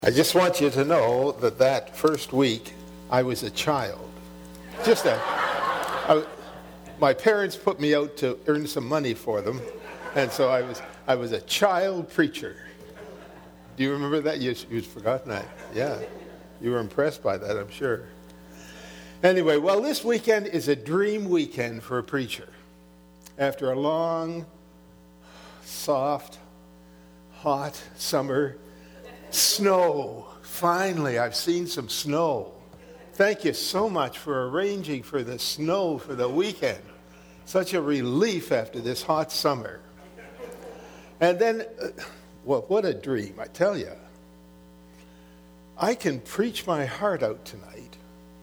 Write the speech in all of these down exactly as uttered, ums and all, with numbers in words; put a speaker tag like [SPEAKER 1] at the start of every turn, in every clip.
[SPEAKER 1] I just want you to know that that first week, I was a child. Just a, I, my parents put me out to earn some money for them, and so I was I was a child preacher. Do you remember that? You, you'd forgotten that. Yeah. You were impressed by that, I'm sure. Anyway, well, this weekend is a dream weekend for a preacher. After a long, soft, hot summer, snow. Finally, I've seen some snow. Thank you so much for arranging for the snow for the weekend. Such a relief after this hot summer. And then, uh, well, what a dream, I tell you. I can preach my heart out tonight.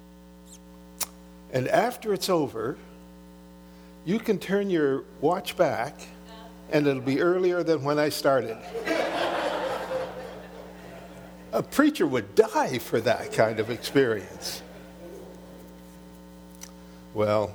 [SPEAKER 1] And after it's over, you can turn your watch back, and it'll be earlier than when I started. A preacher would die for that kind of experience. Well,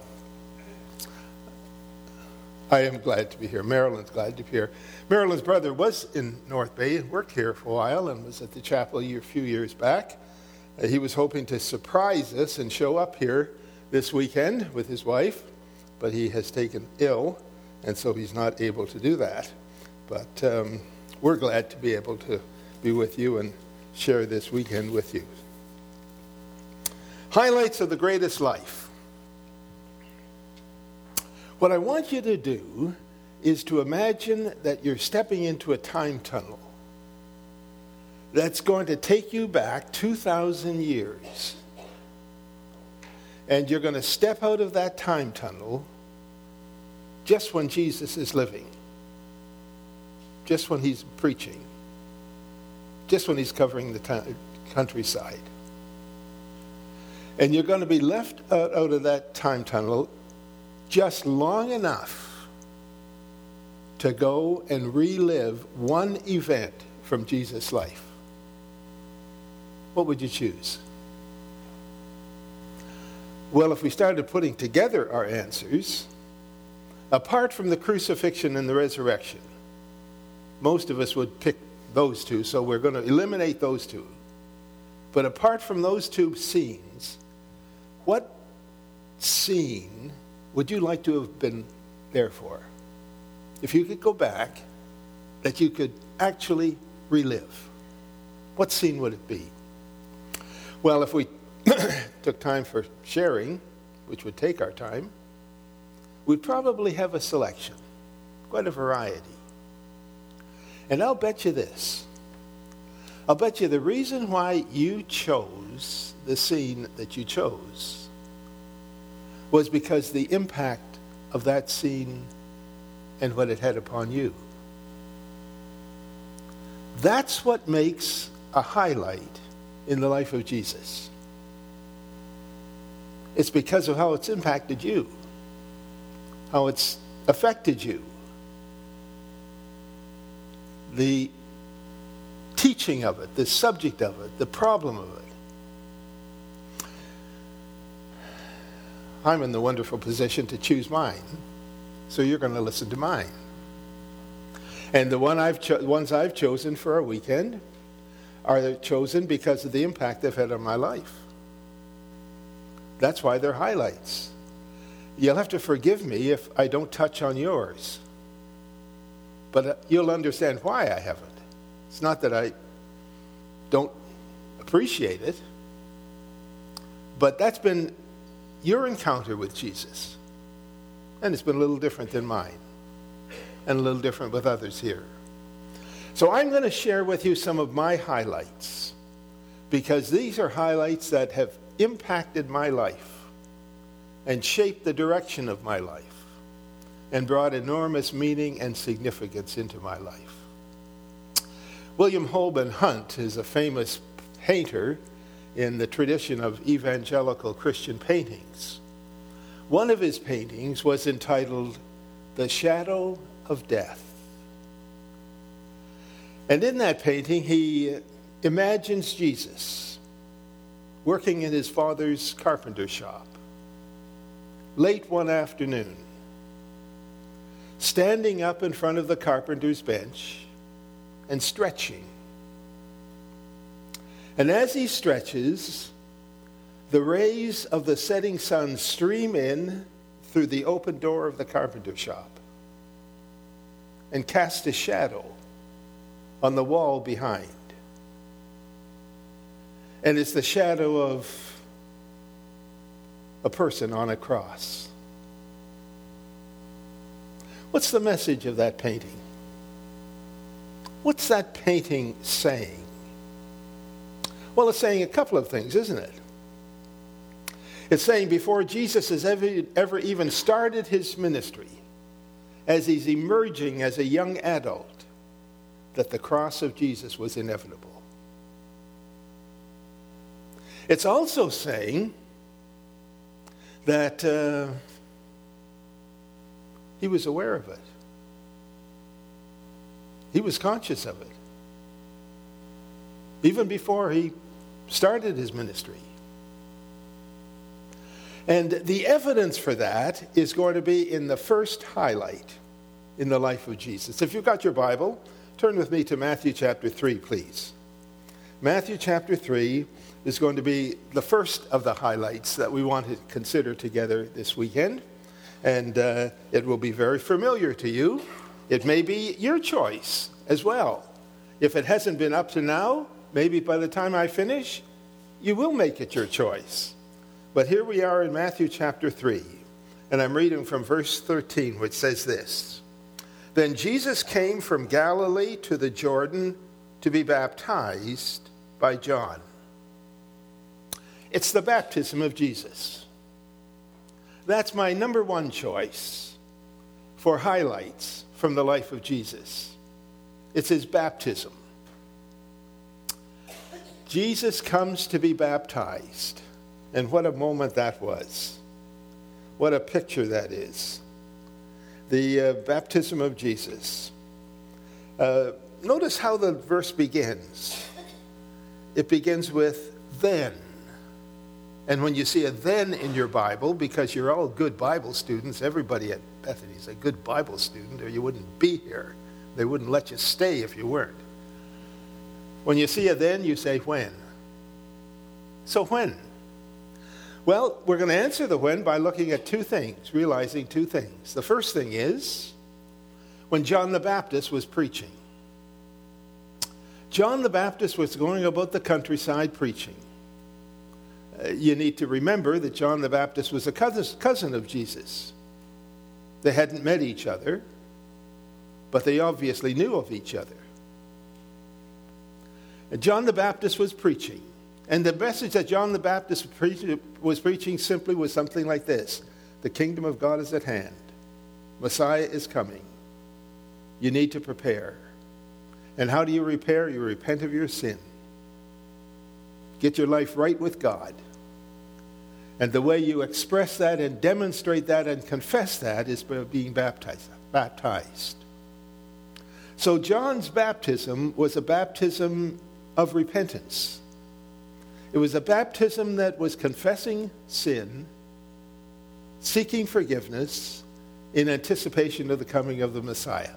[SPEAKER 1] I am glad to be here. Marilyn's glad to be here. Marilyn's brother was in North Bay, worked here for a while, and was at the chapel a few years back. Uh, he was hoping to surprise us and show up here this weekend with his wife, but he has taken ill, and so he's not able to do that. But um, we're glad to be able to be with you and share this weekend with you. Highlights of the greatest life. What I want you to do is to imagine that you're stepping into a time tunnel that's going to take you back two thousand years. And you're going to step out of that time tunnel just when Jesus is living, just when he's preaching, just when he's covering the t- countryside. And you're going to be left out, out of that time tunnel just long enough to go and relive one event from Jesus' life. What would you choose? Well, if we started putting together our answers, apart from the crucifixion and the resurrection, most of us would pick those two, so we're going to eliminate those two. But apart from those two scenes, what scene would you like to have been there for? If you could go back, that you could actually relive, what scene would it be? Well, if we took time for sharing, which would take our time, we'd probably have a selection, quite a variety. And I'll bet you this. I'll bet you the reason why you chose the scene that you chose was because the impact of that scene and what it had upon you. That's what makes a highlight in the life of Jesus. It's because of how it's impacted you, how it's affected you. The teaching of it, the subject of it, the problem of it. I'm in the wonderful position to choose mine, so you're going to listen to mine. And the one I've cho- ones I've chosen for our weekend are chosen because of the impact they've had on my life. That's why they're highlights. You'll have to forgive me if I don't touch on yours. But you'll understand why I haven't. It's not that I don't appreciate it, but that's been your encounter with Jesus. And it's been a little different than mine, and a little different with others here. So I'm going to share with you some of my highlights, because these are highlights that have impacted my life and shaped the direction of my life and brought enormous meaning and significance into my life. William Holman Hunt is a famous painter in the tradition of evangelical Christian paintings. One of his paintings was entitled The Shadow of Death. And in that painting, he imagines Jesus working in his father's carpenter shop late one afternoon, standing up in front of the carpenter's bench and stretching. And as he stretches, the rays of the setting sun stream in through the open door of the carpenter shop and cast a shadow on the wall behind. And it's the shadow of a person on a cross. What's the message of that painting? What's that painting saying? Well, it's saying a couple of things, isn't it? It's saying before Jesus has ever, ever even started his ministry, as he's emerging as a young adult, that the cross of Jesus was inevitable. It's also saying that uh, he was aware of it. He was conscious of it. Even before he started his ministry. And the evidence for that is going to be in the first highlight in the life of Jesus. If you've got your Bible, turn with me to Matthew chapter three, please. Matthew chapter three is going to be the first of the highlights that we want to consider together this weekend. And uh, it will be very familiar to you. It may be your choice as well. If it hasn't been up to now, maybe by the time I finish, you will make it your choice. But here we are in Matthew chapter three, and I'm reading from verse thirteen, which says this. Then Jesus came from Galilee to the Jordan to be baptized by John. It's the baptism of Jesus. That's my number one choice for highlights from the life of Jesus. It's his baptism. Jesus comes to be baptized. And what a moment that was. What a picture that is. The uh, baptism of Jesus. Uh, notice how the verse begins. It begins with then. And when you see a then in your Bible, because you're all good Bible students, everybody at Bethany is a good Bible student, or you wouldn't be here. They wouldn't let you stay if you weren't. When you see a then, you say when. So when? Well, we're going to answer the when by looking at two things, realizing two things. The first thing is when John the Baptist was preaching. John the Baptist was going about the countryside preaching. Uh, you need to remember that John the Baptist was a cousin, cousin of Jesus. They hadn't met each other, but they obviously knew of each other. And John the Baptist was preaching. And the message that John the Baptist was preaching simply was something like this. The kingdom of God is at hand. Messiah is coming. You need to prepare. And how do you prepare? You repent of your sin. Get your life right with God. And the way you express that and demonstrate that and confess that is by being baptized. baptized. So John's baptism was a baptism of repentance. It was a baptism that was confessing sin, seeking forgiveness in anticipation of the coming of the Messiah.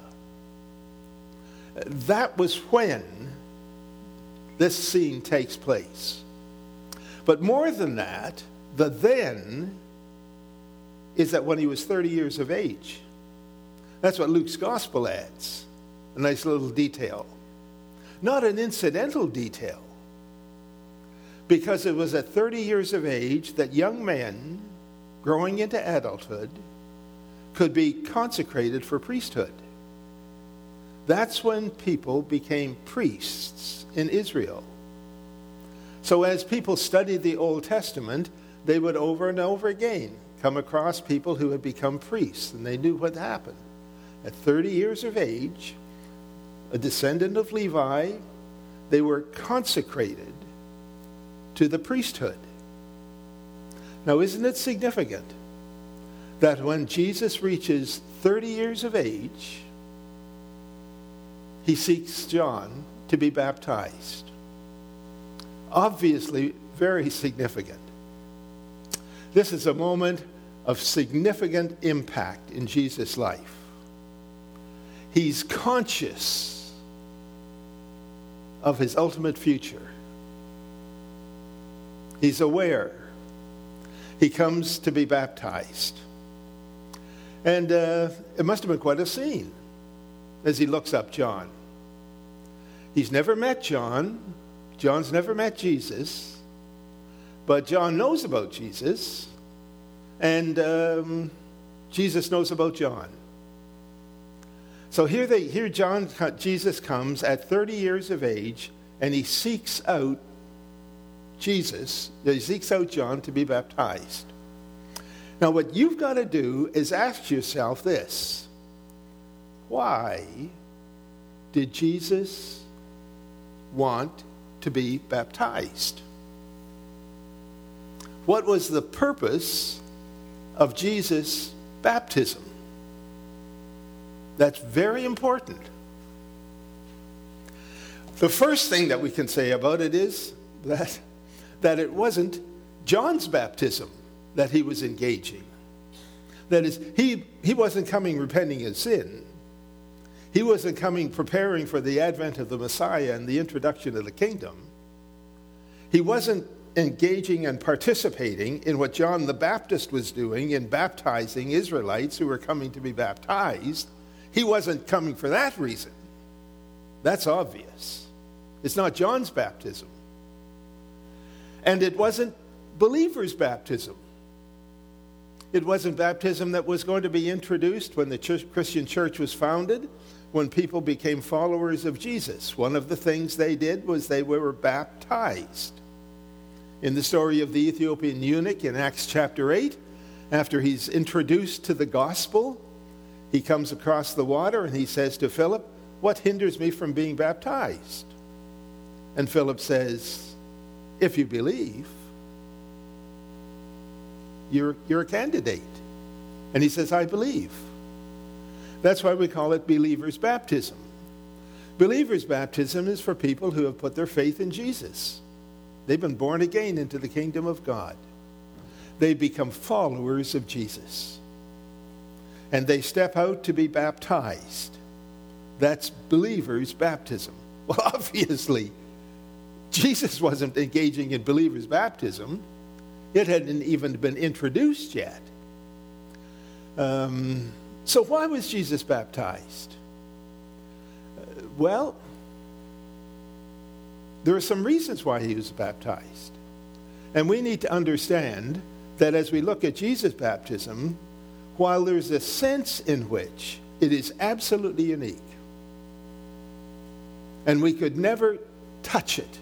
[SPEAKER 1] That was when this scene takes place. But more than that, the then is that when he was thirty years of age. That's what Luke's gospel adds. A nice little detail. Not an incidental detail. Because it was at thirty years of age that young men growing into adulthood could be consecrated for priesthood. That's when people became priests in Israel. So as people studied the Old Testament, they would over and over again come across people who had become priests, and they knew what happened. At thirty years of age, a descendant of Levi, they were consecrated to the priesthood. Now, isn't it significant that when Jesus reaches thirty years of age, he seeks John to be baptized? Obviously, very significant. This is a moment of significant impact in Jesus' life. He's conscious of his ultimate future. He's aware. He comes to be baptized. And uh, it must have been quite a scene as he looks up John. He's never met John. John's never met Jesus. But John knows about Jesus. And um, Jesus knows about John. So here, they, here John, Jesus comes at thirty years of age, and he seeks out Jesus, he seeks out John to be baptized. Now what you've got to do is ask yourself this: why did Jesus want to be baptized? What was the purpose of Jesus' baptism? That's very important. The first thing that we can say about it is that, that it wasn't John's baptism that he was engaging. That is, he, he wasn't coming repenting his sin. He wasn't coming preparing for the advent of the Messiah and the introduction of the kingdom. He wasn't engaging and participating in what John the Baptist was doing in baptizing Israelites who were coming to be baptized. He wasn't coming for that reason. That's obvious. It's not John's baptism. And it wasn't believers' baptism. It wasn't baptism that was going to be introduced when the church, Christian church was founded, when people became followers of Jesus. One of the things they did was they were baptized. In the story of the Ethiopian eunuch in Acts chapter eight, after he's introduced to the gospel, he comes across the water and he says to Philip, "What hinders me from being baptized?" And Philip says, "If you believe, you're, you're a candidate." And he says, "I believe." That's why we call it believer's baptism. Believer's baptism is for people who have put their faith in Jesus. They've been born again into the kingdom of God. They become followers of Jesus. And they step out to be baptized. That's believer's baptism. Well, obviously, Jesus wasn't engaging in believer's baptism. It hadn't even been introduced yet. Um, so why was Jesus baptized? Uh, well, there are some reasons why he was baptized. And we need to understand that as we look at Jesus' baptism, while there's a sense in which it is absolutely unique, and we could never touch it,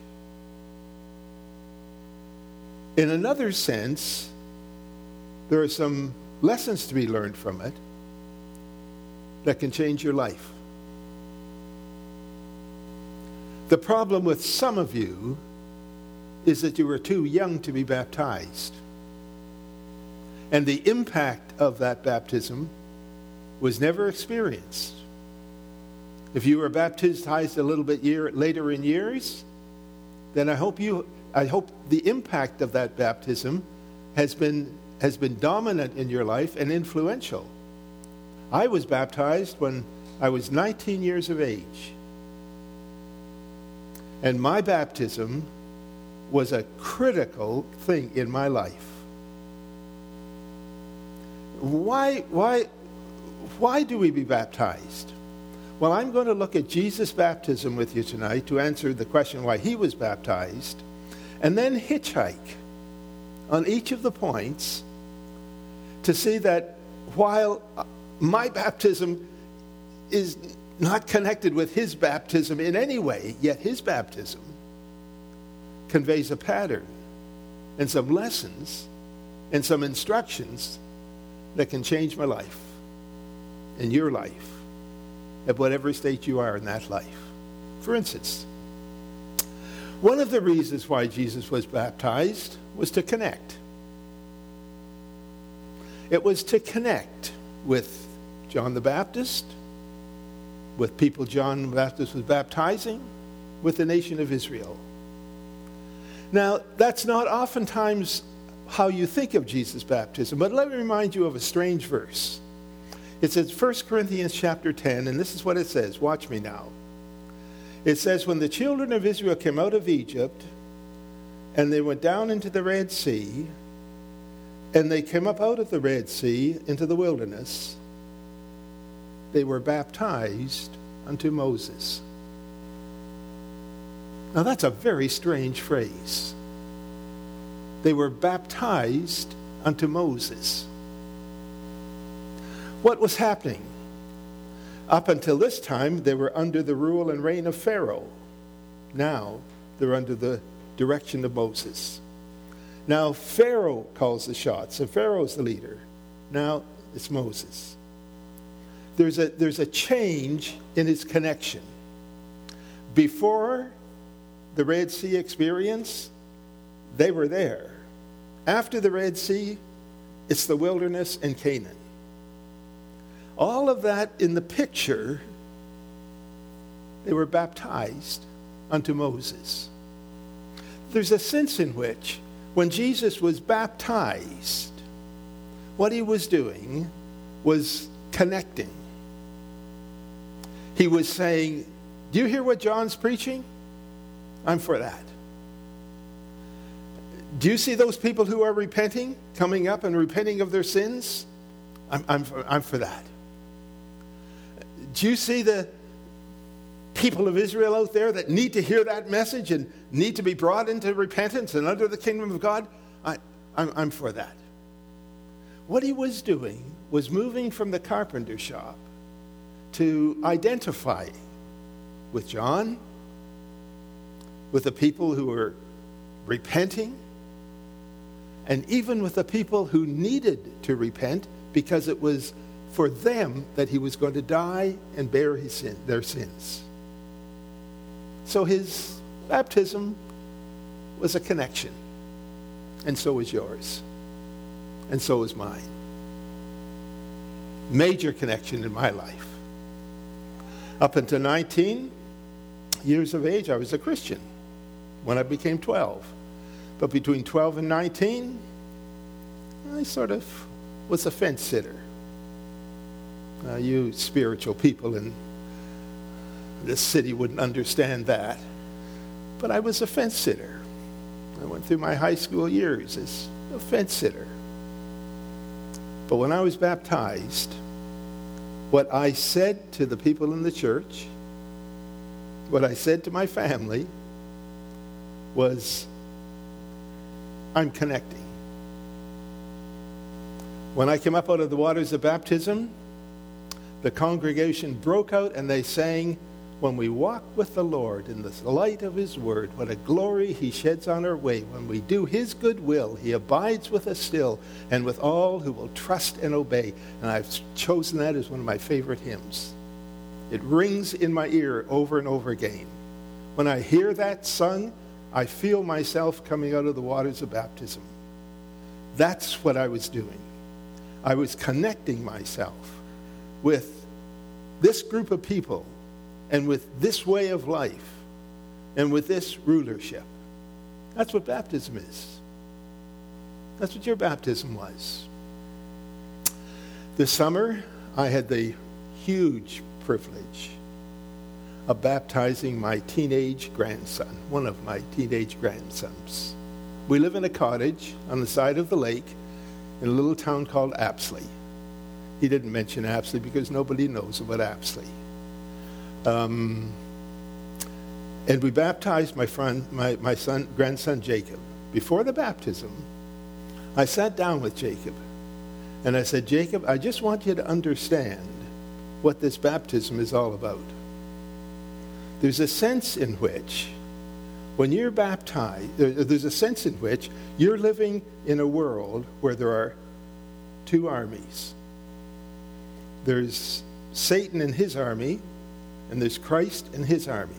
[SPEAKER 1] in another sense, there are some lessons to be learned from it that can change your life. The problem with some of you is that you were too young to be baptized. And the impact of that baptism was never experienced. If you were baptized a little bit year, later in years, then I hope you, I hope the impact of that baptism has been, has been dominant in your life and influential. I was baptized when I was nineteen years of age. And my baptism was a critical thing in my life. Why, why, why do we be baptized? Well, I'm going to look at Jesus' baptism with you tonight to answer the question why he was baptized, and then hitchhike on each of the points to see that while my baptism is not connected with his baptism in any way, yet his baptism conveys a pattern and some lessons and some instructions that can change my life and your life at whatever state you are in that life. For instance, one of the reasons why Jesus was baptized was to connect. It was to connect with John the Baptist, with people John the Baptist was baptizing, with the nation of Israel. Now, that's not oftentimes how you think of Jesus' baptism, but let me remind you of a strange verse. It says First Corinthians chapter ten, and this is what it says. Watch me now. It says, "When the children of Israel came out of Egypt, And they went down into the Red Sea, and they came up out of the Red Sea into the wilderness. They were baptized unto Moses. Now that's a very strange phrase. They were baptized unto Moses. What was happening? Up until this time, they were under the rule and reign of Pharaoh. Now, they're under the direction of Moses. Now, Pharaoh calls the shots, and Pharaoh's the leader. Now, it's Moses. There's a, there's a change in his connection. Before the Red Sea experience, they were there. After the Red Sea, it's the wilderness and Canaan. All of that in the picture, they were baptized unto Moses. There's a sense in which when Jesus was baptized, what he was doing was connecting. He was saying, do you hear what John's preaching? I'm for that. Do you see those people who are repenting, coming up and repenting of their sins? I'm, I'm, for, I'm for that. Do you see the people of Israel out there that need to hear that message and need to be brought into repentance and under the kingdom of God? I, I'm, I'm for that. What he was doing was moving from the carpenter shop to identify with John, with the people who were repenting, and even with the people who needed to repent because it was for them that he was going to die and bear his sin, their sins. So his baptism was a connection, and so is yours, and so is mine. Major connection in my life. Up until nineteen years of age, I was a Christian when I became twelve. But between twelve and nineteen, I sort of was a fence sitter. Uh, you spiritual people in this city wouldn't understand that. But I was a fence sitter. I went through my high school years as a fence sitter. But when I was baptized, what I said to the people in the church, what I said to my family, was, I'm connecting. When I came up out of the waters of baptism, the congregation broke out and they sang, when we walk with the Lord in the light of his word, what a glory he sheds on our way. When we do his good will, he abides with us still and with all who will trust and obey. And I've chosen that as one of my favorite hymns. It rings in my ear over and over again. When I hear that sung, I feel myself coming out of the waters of baptism. That's what I was doing. I was connecting myself with this group of people and with this way of life and with this rulership. That's what baptism is. That's what your baptism was. This summer, I had the huge privilege of baptizing my teenage grandson, one of my teenage grandsons. We live in a cottage on the side of the lake in a little town called Apsley. He didn't mention Apsley because nobody knows about Apsley. Um, and we baptized my friend, my, my son, grandson Jacob. Before the baptism, I sat down with Jacob and I said, Jacob, I just want you to understand what this baptism is all about. There's a sense in which when you're baptized, there's a sense in which you're living in a world where there are two armies. There's Satan and his army, and there's Christ and his army.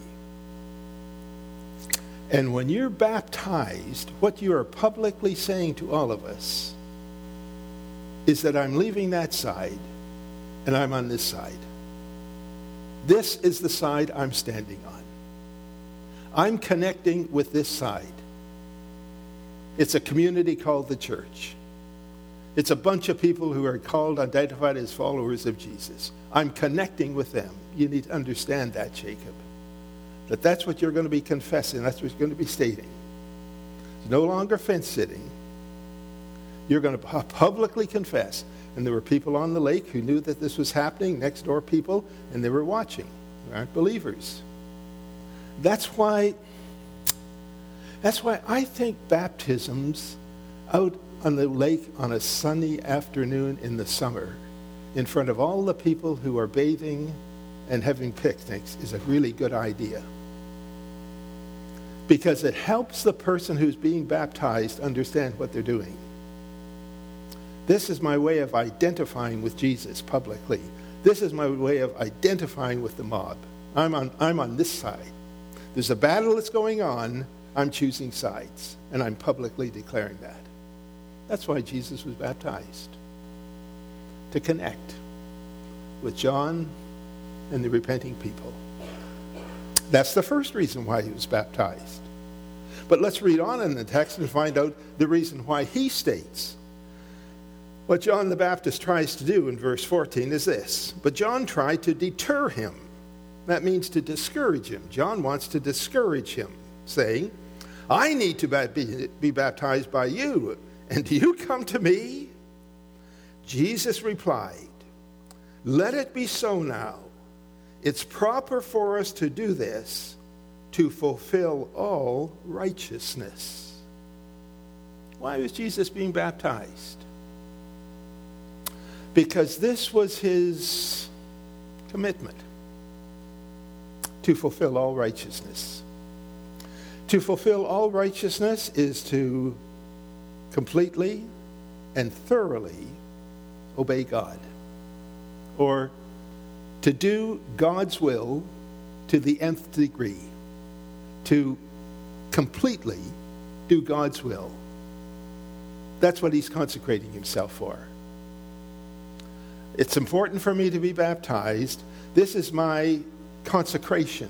[SPEAKER 1] And when you're baptized, what you are publicly saying to all of us is that I'm leaving that side and I'm on this side. This is the side I'm standing on. I'm connecting with this side. It's a community called the church. It's a bunch of people who are called, identified as followers of Jesus. I'm connecting with them. You need to understand that, Jacob. That that's what you're going to be confessing. That's what you're going to be stating. no longer fence-sitting. You're going to publicly confess. And there were people on the lake who knew that this was happening, next door people, and they were watching. They aren't believers. That's why, that's why I think baptisms out on the lake on a sunny afternoon in the summer, in front of all the people who are bathing and having picnics, is a really good idea. Because it helps the person who's being baptized understand what they're doing. This is my way of identifying with Jesus publicly. This is my way of identifying with the mob. I'm on, I'm on this side. There's a battle that's going on. I'm choosing sides, and I'm publicly declaring that. That's why Jesus was baptized, to connect with John and the repenting people. That's the first reason why he was baptized. But let's read on in the text and find out the reason why he states. What John the Baptist tries to do in verse fourteen is this. But John tried to deter him. That means to discourage him. John wants to discourage him, saying, I need to be, be baptized by you, and do you come to me? Jesus replied, let it be so now. It's proper for us to do this to fulfill all righteousness. Why was Jesus being baptized? Because this was his commitment to fulfill all righteousness. To fulfill all righteousness is to completely and thoroughly obey God, or to do God's will to the nth degree, to completely do God's will. That's what he's consecrating himself for. It's important for me to be baptized. This is my consecration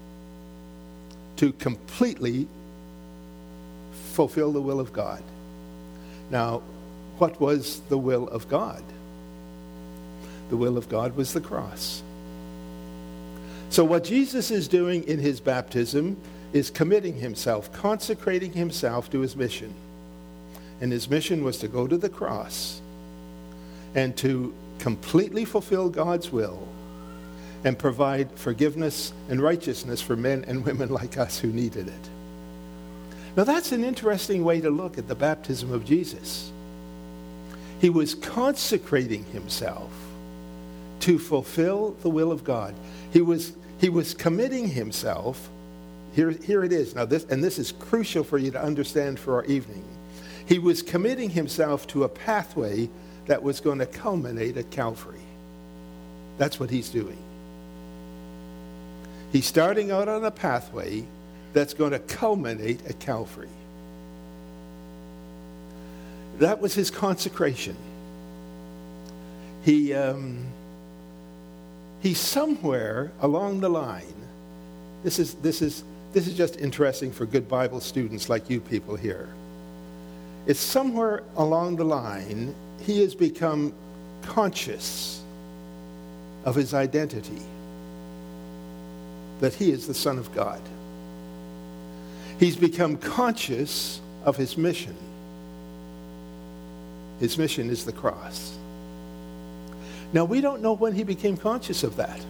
[SPEAKER 1] to completely fulfill the will of God. Now, what was the will of God? The will of God was the cross. So what Jesus is doing in his baptism is committing himself, consecrating himself to his mission. And his mission was to go to the cross and to completely fulfill God's will and provide forgiveness and righteousness for men and women like us who needed it. Now that's an interesting way to look at the baptism of Jesus. He was consecrating himself to fulfill the will of God. He was, he was committing himself. Here, here it is. Now this, and this is crucial for you to understand for our evening. He was committing himself to a pathway that was going to culminate at Calvary. That's what he's doing. He's starting out on a pathway that's going to culminate at Calvary. That was his consecration. He, um, he somewhere along the line, this is, this is, this is just interesting for good Bible students like you people here. It's somewhere along the line, he has become conscious of his identity, that he is the Son of God. He's become conscious of his mission. His mission is the cross. Now, we don't know when he became conscious of that.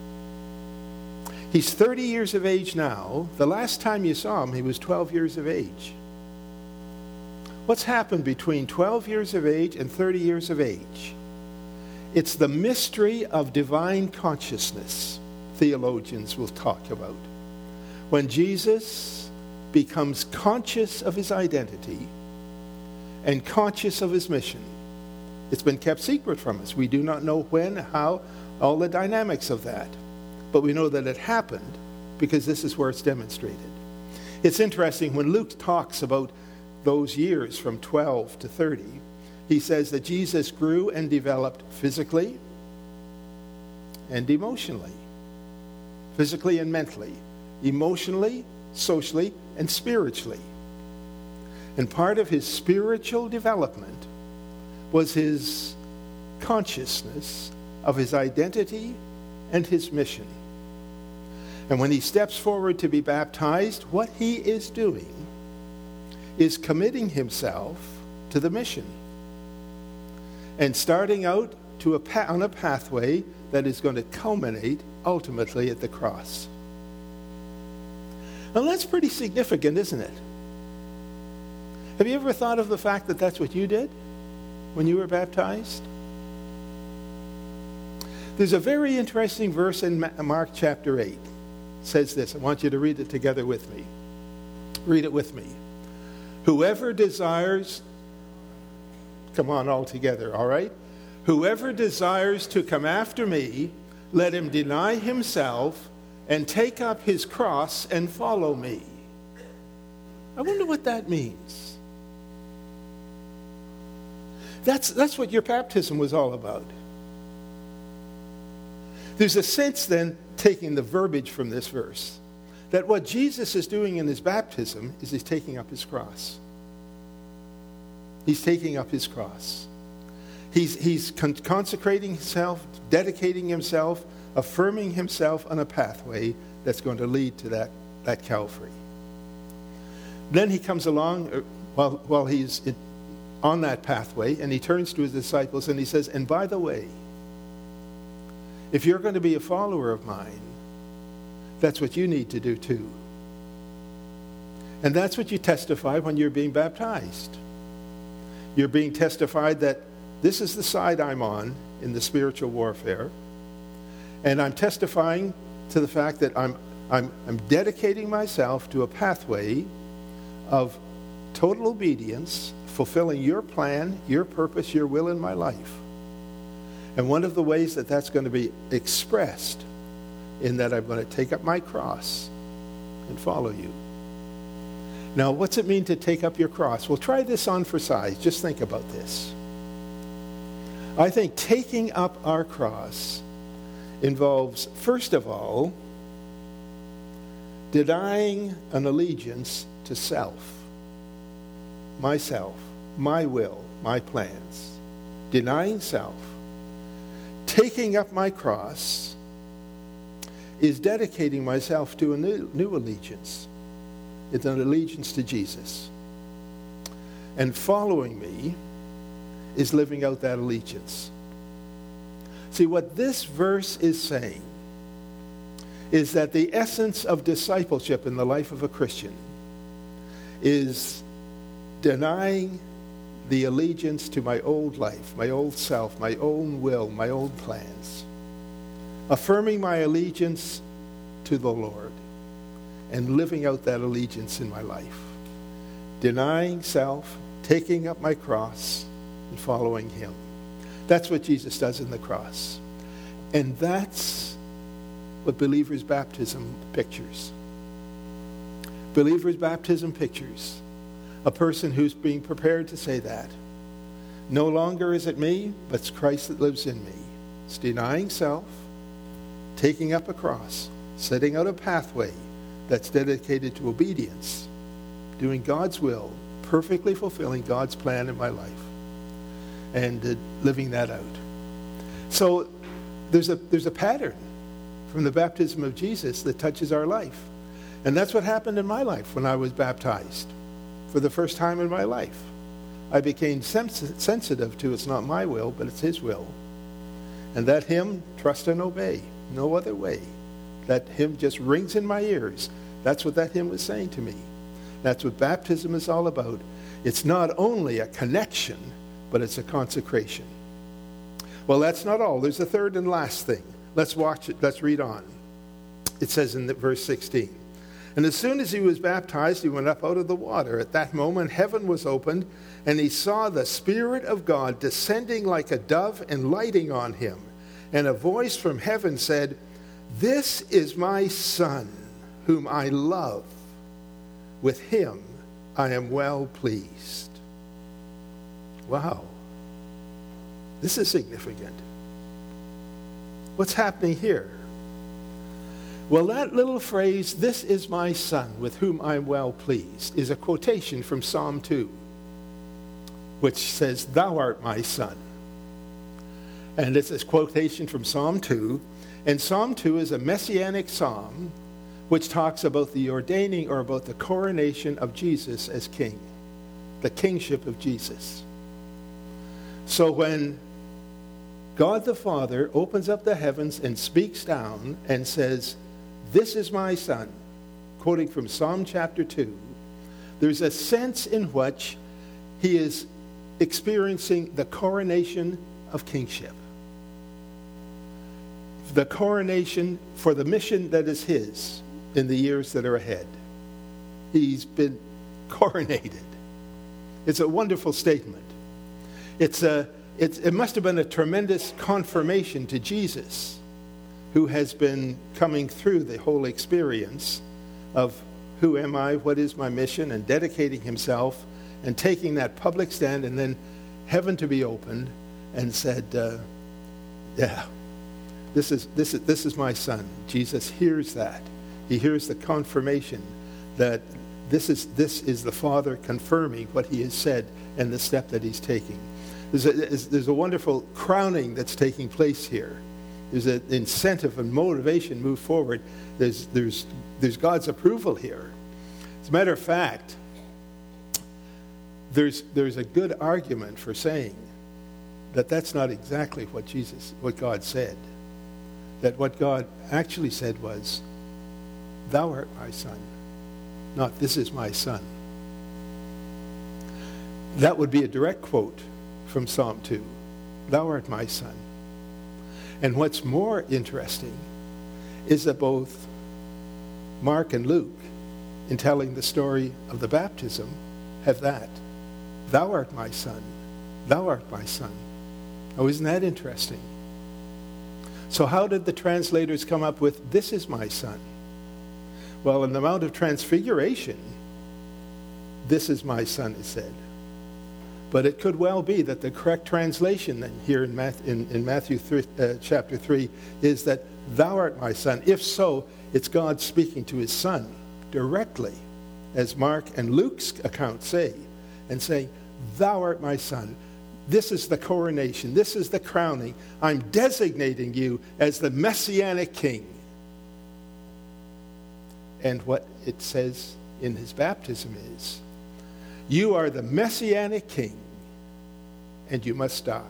[SPEAKER 1] He's thirty years of age now. The last time you saw him, he was twelve years of age. What's happened between twelve years of age and thirty years of age? It's the mystery of divine consciousness, theologians will talk about. When Jesus becomes conscious of his identity and conscious of his mission. It's been kept secret from us. We do not know when, how, all the dynamics of that. But we know that it happened because this is where it's demonstrated. It's interesting when Luke talks about those years from twelve to thirty, he says that Jesus grew and developed physically and emotionally. Physically and mentally. Emotionally, socially, and spiritually. And part of his spiritual development was his consciousness of his identity and his mission. And when he steps forward to be baptized, what he is doing is committing himself to the mission and starting out to a pa- on a pathway that is going to culminate ultimately at the cross. Now that's pretty significant, isn't it? Have you ever thought of the fact that that's what you did when you were baptized? There's a very interesting verse in Mark chapter eight. It says this. I want you to read it together with me. Read it with me. Whoever desires, come on all together, all right? Whoever desires to come after me, let him deny himself and take up his cross and follow me. I wonder what that means. That's, that's what your baptism was all about. There's a sense then, taking the verbiage from this verse, that what Jesus is doing in his baptism is he's taking up his cross. He's taking up his cross. He's, he's con- consecrating himself, dedicating himself, affirming himself on a pathway that's going to lead to that, that Calvary. Then he comes along uh, while, while he's in, on that pathway, and he turns to his disciples and he says, and by the way, if you're going to be a follower of mine, that's what you need to do too. And that's what you testify when you're being baptized. You're being testified that this is the side I'm on in the spiritual warfare. And I'm testifying to the fact that I'm, I'm, I'm dedicating myself to a pathway of total obedience, fulfilling your plan, your purpose, your will in my life. And one of the ways that that's going to be expressed in that I'm going to take up my cross and follow you. Now, what's it mean to take up your cross? Well, try this on for size. Just think about this. I think taking up our cross involves, first of all, denying an allegiance to self, myself, my will, my plans. Denying self. Taking up my cross is dedicating myself to a new, new allegiance. It's an allegiance to Jesus. And following me is living out that allegiance. See, what this verse is saying is that the essence of discipleship in the life of a Christian is denying the allegiance to my old life, my old self, my own will, my old plans. Affirming my allegiance to the Lord and living out that allegiance in my life. Denying self, taking up my cross, and following him. That's what Jesus does in the cross. And that's what believer's baptism pictures. Believer's baptism pictures a person who's being prepared to say that. No longer is it me, but it's Christ that lives in me. It's denying self, taking up a cross, setting out a pathway that's dedicated to obedience, doing God's will, perfectly fulfilling God's plan in my life, and uh, living that out. So there's a, there's a pattern from the baptism of Jesus that touches our life. And that's what happened in my life when I was baptized. For the first time in my life, I became sens- sensitive to it's not my will, but it's his will. And that hymn, trust and obey, no other way. That hymn just rings in my ears. That's what that hymn was saying to me. That's what baptism is all about. It's not only a connection, but it's a consecration. Well, that's not all. There's a third and last thing. Let's watch it. Let's read on. It says in the, verse sixteen, and as soon as he was baptized, he went up out of the water. At that moment, heaven was opened, and he saw the Spirit of God descending like a dove and lighting on him. And a voice from heaven said, "This is my Son, whom I love. With him I am well pleased." Wow. This is significant. What's happening here? Well, that little phrase, "This is my Son, with whom I am well pleased," is a quotation from Psalm two, which says, "Thou art my Son." And it's a quotation from Psalm two. And Psalm two is a messianic psalm which talks about the ordaining or about the coronation of Jesus as king. the kingship of Jesus. So when God the Father opens up the heavens and speaks down and says, "This is my Son," quoting from Psalm chapter two, there's a sense in which he is experiencing the coronation of kingship. The coronation for the mission that is his in the years that are ahead. He's been coronated. It's a wonderful statement. It's a, it's, it must have been a tremendous confirmation to Jesus, who has been coming through the whole experience of who am I, what is my mission, and dedicating himself and taking that public stand, and then heaven to be opened and said, uh, yeah, this is, this is, this is my Son. Jesus hears that. He hears the confirmation that this is, this is the Father confirming what he has said and the step that he's taking. There's a, there's a wonderful crowning that's taking place here. There's an incentive and motivation to move forward. There's, there's, there's God's approval here. As a matter of fact, there's, there's a good argument for saying that that's not exactly what Jesus, what God said. That what God actually said was, "Thou art my Son," not "This is my Son." That would be a direct quote from Psalm two. "Thou art my Son." And what's more interesting is that both Mark and Luke, in telling the story of the baptism, have that. "Thou art my Son. Thou art my Son." Oh, isn't that interesting? So how did the translators come up with "This is my Son"? Well, in the Mount of Transfiguration, "This is my Son" is said. But it could well be that the correct translation then here in Matthew, in, in Matthew three, uh, chapter three is that "Thou art my Son." If so, it's God speaking to his Son directly, as Mark and Luke's accounts say, and saying, "Thou art my Son." This is the coronation. This is the crowning. I'm designating you as the Messianic King. And what it says in his baptism is, you are the Messianic King, and you must die.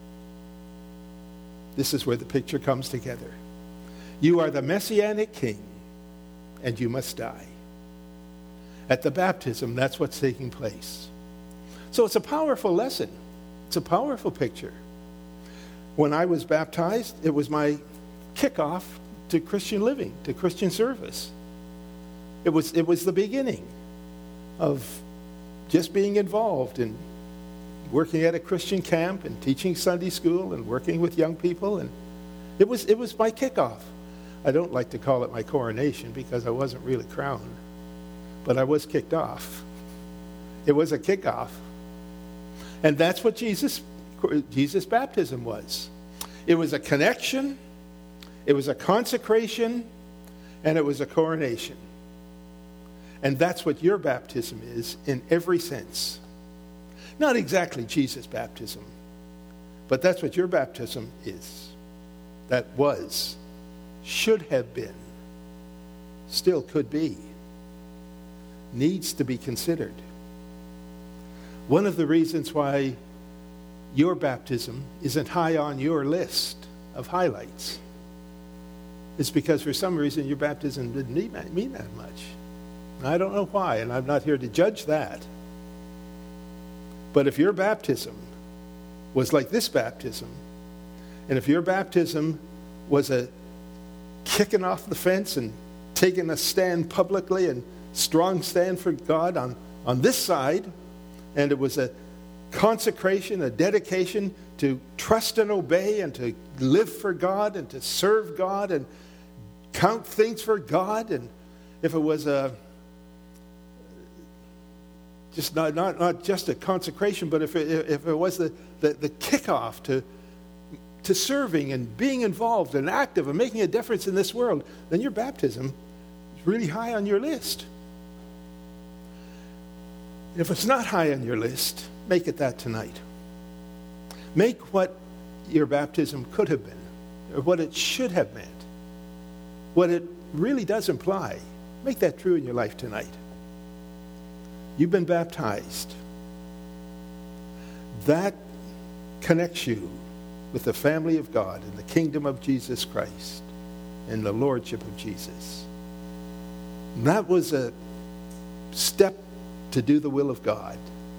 [SPEAKER 1] This is where the picture comes together. You are the Messianic King, and you must die. At the baptism, that's what's taking place. So it's a powerful lesson. It's a powerful picture. When I was baptized, it was my kickoff to Christian living, to Christian service. It was, it was the beginning of just being involved in working at a Christian camp and teaching Sunday school and working with young people. And it was, it was my kickoff. I don't like to call it my coronation because I wasn't really crowned, but I was kicked off. It was a kickoff. And that's what Jesus, Jesus' baptism was. It was a connection, it was a consecration, and it was a coronation. And that's what your baptism is in every sense. Not exactly Jesus' baptism, but that's what your baptism is. That was, should have been, still could be, needs to be considered. One of the reasons why your baptism isn't high on your list of highlights is because for some reason your baptism didn't mean that much. I don't know why, and I'm not here to judge that. But if your baptism was like this baptism, and if your baptism was a kicking off the fence and taking a stand publicly and strong stand for God on, on this side, and it was a consecration, a dedication to trust and obey and to live for God and to serve God and count things for God, and if it was a just not, not, not just a consecration, but if it, if it was the, the, the kickoff to, to serving and being involved and active and making a difference in this world, then your baptism is really high on your list. If it's not high on your list, make it that tonight. Make what your baptism could have been, or what it should have meant, what it really does imply, make that true in your life tonight. You've been baptized. that connects you with the family of God and the kingdom of Jesus Christ and the lordship of Jesus. And that was a step to do the will of God.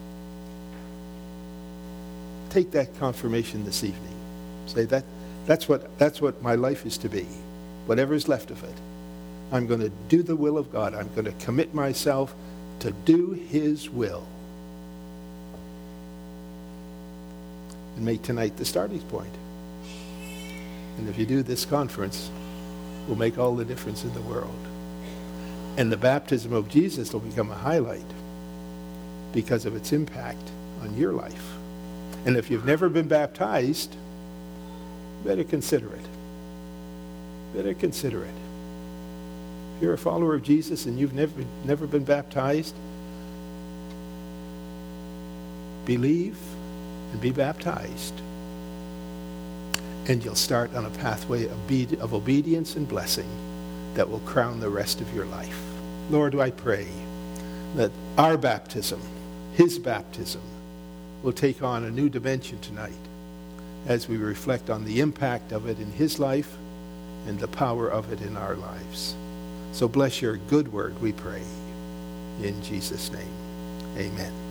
[SPEAKER 1] Take that confirmation this evening. Say that that's what that's what my life is to be. Whatever is left of it. I'm going to do the will of God. I'm going to commit myself to do his will. And make tonight the starting point. And if you do, this conference will make all the difference in the world. And the baptism of Jesus will become a highlight because of its impact on your life. And if you've never been baptized, better consider it. Better consider it. If you're a follower of Jesus and you've never, never been baptized, believe and be baptized. And you'll start on a pathway of obedience and blessing that will crown the rest of your life. Lord, I pray that our baptism, his baptism, will take on a new dimension tonight as we reflect on the impact of it in his life and the power of it in our lives. So bless your good word, we pray. In Jesus' name, amen.